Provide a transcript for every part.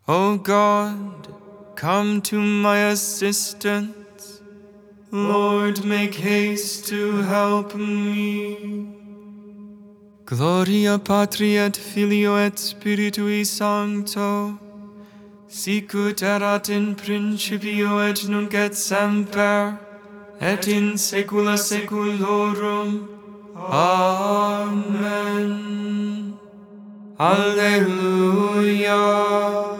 O God, come to my assistance. Lord, make haste to help me. Gloria Patri et Filio et Spiritui Sancto, sicut erat in principio et nunc et semper, et in saecula saeculorum. Amen. Alleluia.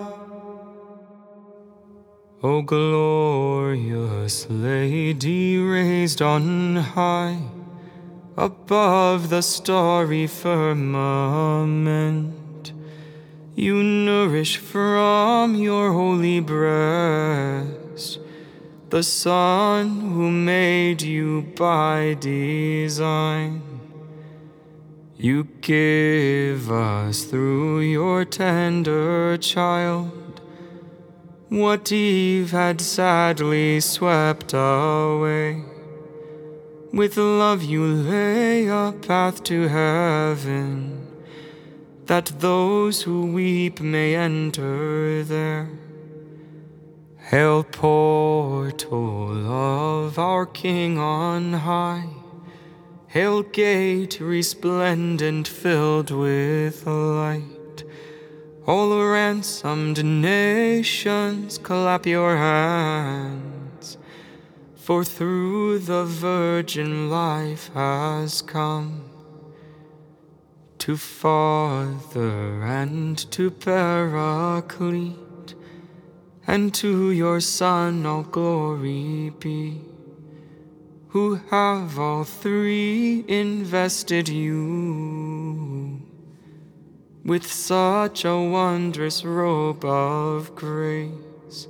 O glorious Lady, raised on high above the starry firmament, you nourish from your holy breast the Son who made you by design. You give us through your tender child what Eve had sadly swept away. With love you lay a path to heaven, that those who weep may enter there. Hail, portal of our King on high. Hail, gate resplendent filled with light. All ransomed nations, clap your hands, for through the Virgin life has come. To Father and to Paraclete, and to your Son all glory be, who have all three invested you with such a wondrous robe of grace.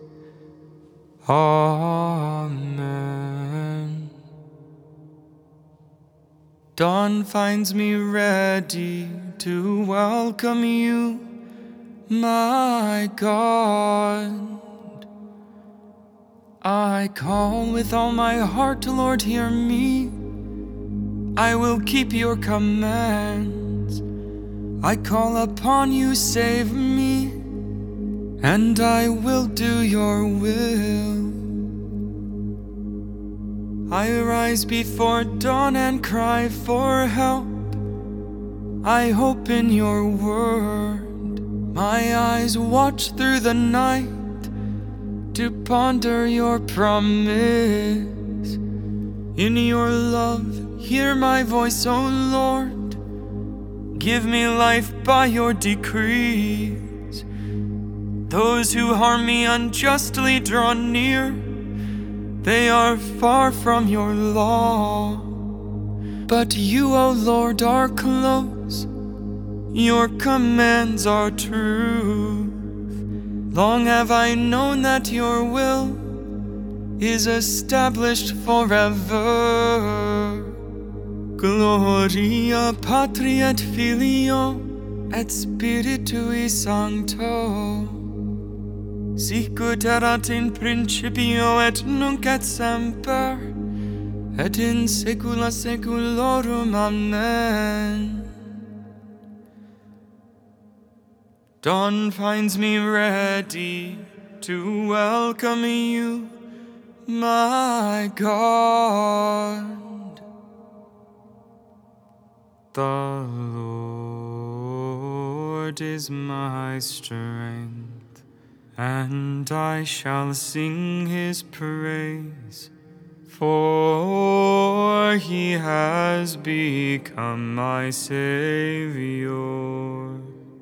Amen. Dawn finds me ready to welcome you, my God. I call with all my heart, Lord, hear me. I will keep your commands. I call upon you, save me, and I will do your will. I rise before dawn and cry for help. I hope in your word. My eyes watch through the night to ponder your promise. In your love, hear my voice, O Lord. Give me life by your decrees. Those who harm me unjustly draw near. They are far from your law. But you, O Lord, are close. Your commands are truth. Long have I known that your will is established forever. Gloria Patri et Filio et Spiritui Sancto, sicut erat in principio et nunc et semper, et in saecula saeculorum. Amen. Dawn finds me ready to welcome you, my God. The Lord is my strength, and I shall sing his praise, for he has become my Savior.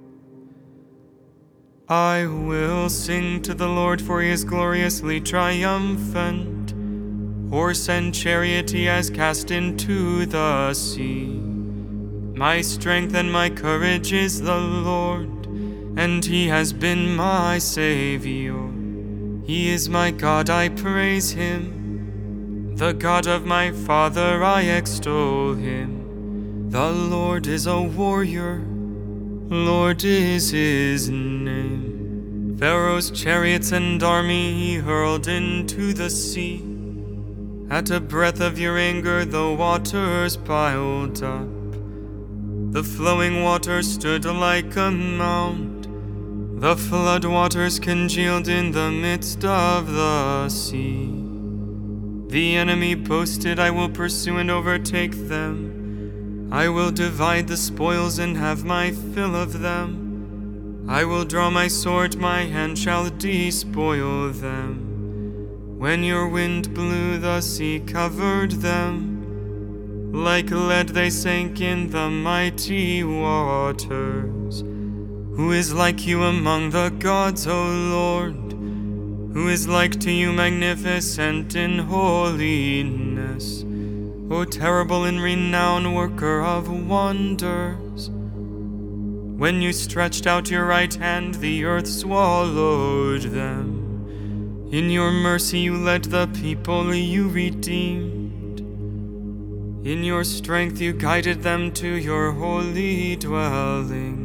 I will sing to the Lord, for he is gloriously triumphant. Horse and chariot he has cast into the sea. My strength and my courage is the Lord, and he has been my Savior. He is my God, I praise him. The God of my father, I extol him. The Lord is a warrior, Lord is his name. Pharaoh's chariots and army he hurled into the sea. At a breath of your anger the waters piled up. The flowing water stood like a mount. The flood waters congealed in the midst of the sea. The enemy posted, I will pursue and overtake them. I will divide the spoils and have my fill of them. I will draw my sword, my hand shall despoil them. When your wind blew, the sea covered them. Like lead they sank in the mighty waters. Who is like you among the gods, O Lord? Who is like to you, magnificent in holiness? O terrible in renown, worker of wonders. When you stretched out your right hand, the earth swallowed them. In your mercy you led the people you redeemed. In your strength you guided them to your holy dwelling.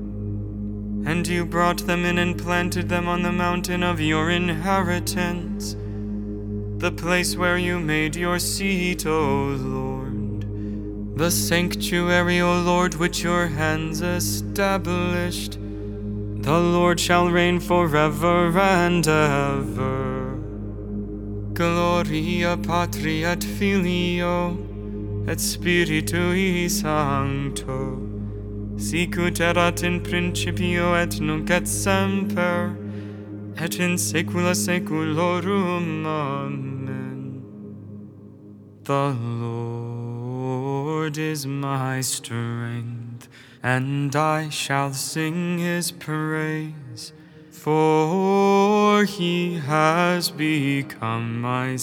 And you brought them in and planted them on the mountain of your inheritance, the place where you made your seat, O Lord. The sanctuary, O Lord, which your hands established. The Lord shall reign forever and ever. Gloria Patri et Filio et Spiritui Sancto, sicut erat in principio et nunc et semper, et in saecula saeculorum. Amen. The Lord is my strength, and I shall sing his praise, for he has become my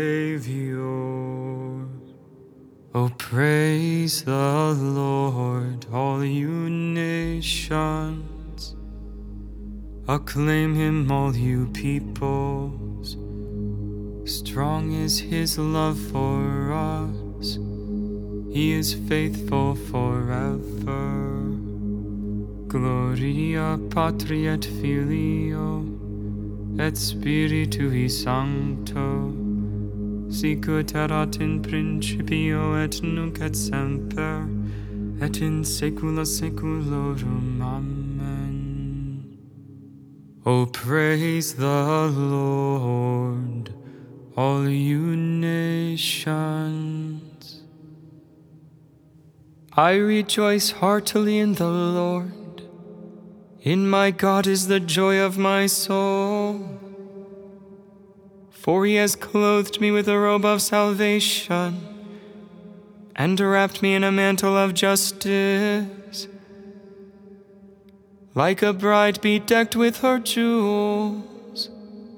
Savior. Oh, praise the Lord, all you nations. Acclaim him, all you peoples. Strong is his love for us. He is faithful forever. Gloria Patri et Filio et Spiritui Sancto, sicut erat in principio et nunc et semper, et in saecula saeculorum. Amen. Oh, praise the Lord, all you nations. I rejoice heartily in the Lord. In my God is the joy of my soul. For he has clothed me with a robe of salvation, and wrapped me in a mantle of justice, like a bride bedecked with her jewels.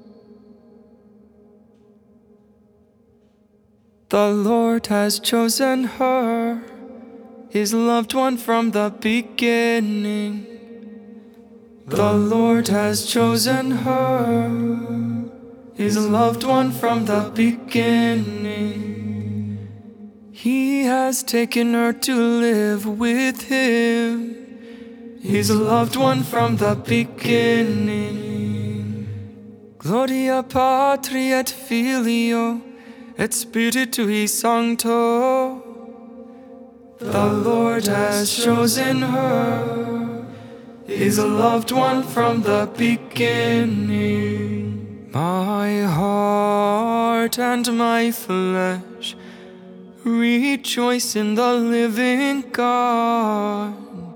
The Lord has chosen her, his loved one from the beginning. The Lord has chosen her, his loved one from the beginning. He has taken her to live with him, his loved one from the beginning. Gloria Patri et Filio et Spiritui Sancto. The Lord has chosen her, his loved one from the beginning. My heart and my flesh rejoice in the living God.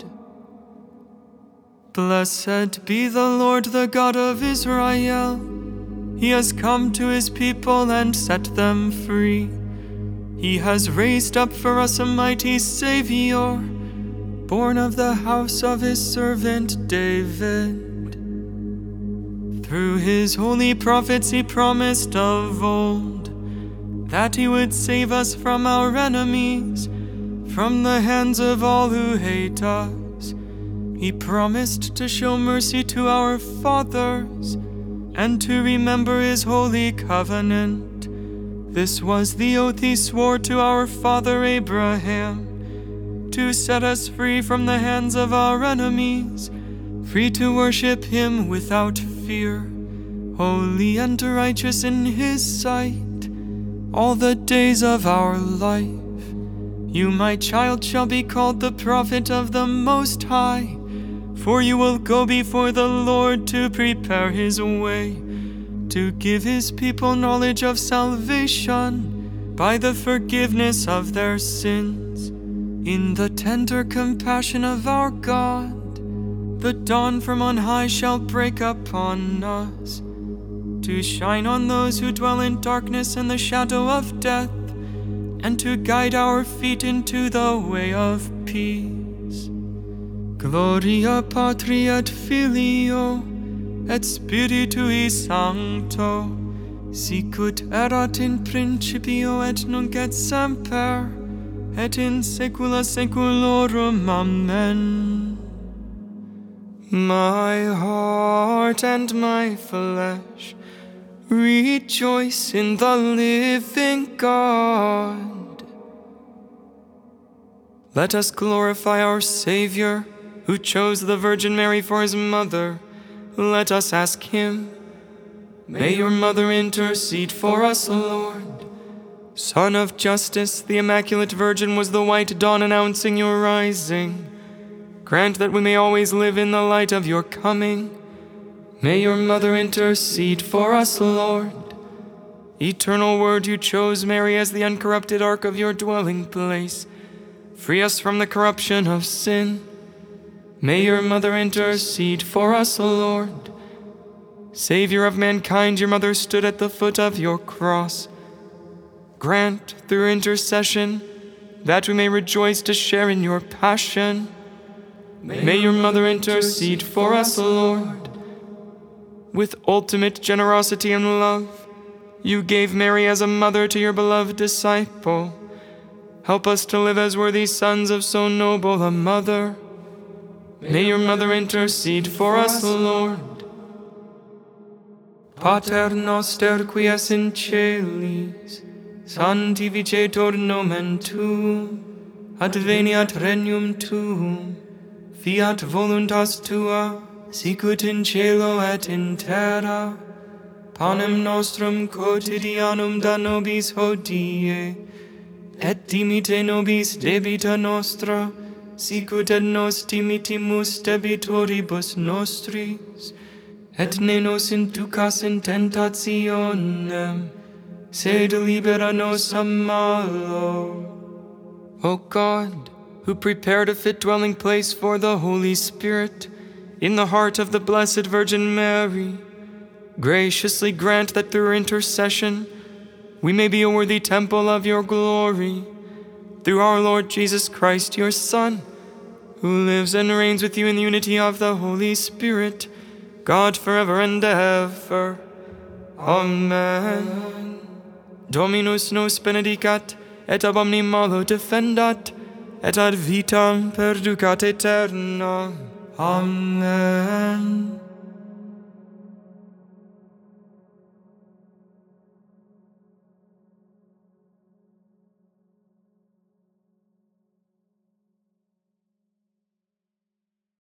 Blessed be the Lord, the God of Israel. He has come to his people and set them free. He has raised up for us a mighty Savior, born of the house of his servant David. Through his holy prophets he promised of old that he would save us from our enemies, from the hands of all who hate us. He promised to show mercy to our fathers and to remember his holy covenant. This was the oath he swore to our father Abraham, to set us free from the hands of our enemies, free to worship him without fear, holy and righteous in his sight, all the days of our life. You, my child, shall be called the prophet of the Most High, For you will go before the Lord to prepare his way, to give his people knowledge of salvation by the forgiveness of their sins. In the tender compassion of our God, the dawn from on high shall break upon us, to shine on those who dwell in darkness and the shadow of death, and to guide our feet into the way of peace. Gloria Patri et Filio et Spiritui Sancto, sicut erat in principio et nunc et semper, et in saecula saeculorum. Amen. My heart and my flesh rejoice in the living God. Let us glorify our Savior, who chose the Virgin Mary for his mother. Let us ask him. May your mother intercede for us, Lord. Son of justice, the Immaculate Virgin was the white dawn announcing your rising. Grant that we may always live in the light of your coming. May your mother intercede for us, Lord. Eternal Word, you chose Mary as the uncorrupted ark of your dwelling place. Free us from the corruption of sin. May your mother intercede for us, Lord. Savior of mankind, your mother stood at the foot of your cross. Grant, through intercession, that we may rejoice to share in your passion. May your mother intercede for us, Lord. With ultimate generosity and love, you gave Mary as a mother to your beloved disciple. Help us to live as worthy sons of so noble a mother. May your mother intercede for us, Lord. Pater noster qui es in celis, sanctificetur nomen tuum, adveniat regnum tuum, fiat voluntas tua, sicut in cielo et in terra. Panem nostrum quotidianum da nobis hodie, et dimite nobis debita nostra, sicut et nos dimitimus debitoribus nostris, et ne nos inducas in tentationem, sed libera nos a malo. O God, who prepared a fit dwelling place for the Holy Spirit in the heart of the Blessed Virgin Mary, graciously grant that through her intercession we may be a worthy temple of your glory. Through our Lord Jesus Christ, your Son, who lives and reigns with you in the unity of the Holy Spirit, God forever and ever. Amen. Dominus nos benedicat, et ab omni malo defendat, et ad vitam perducat aeterna. Amen.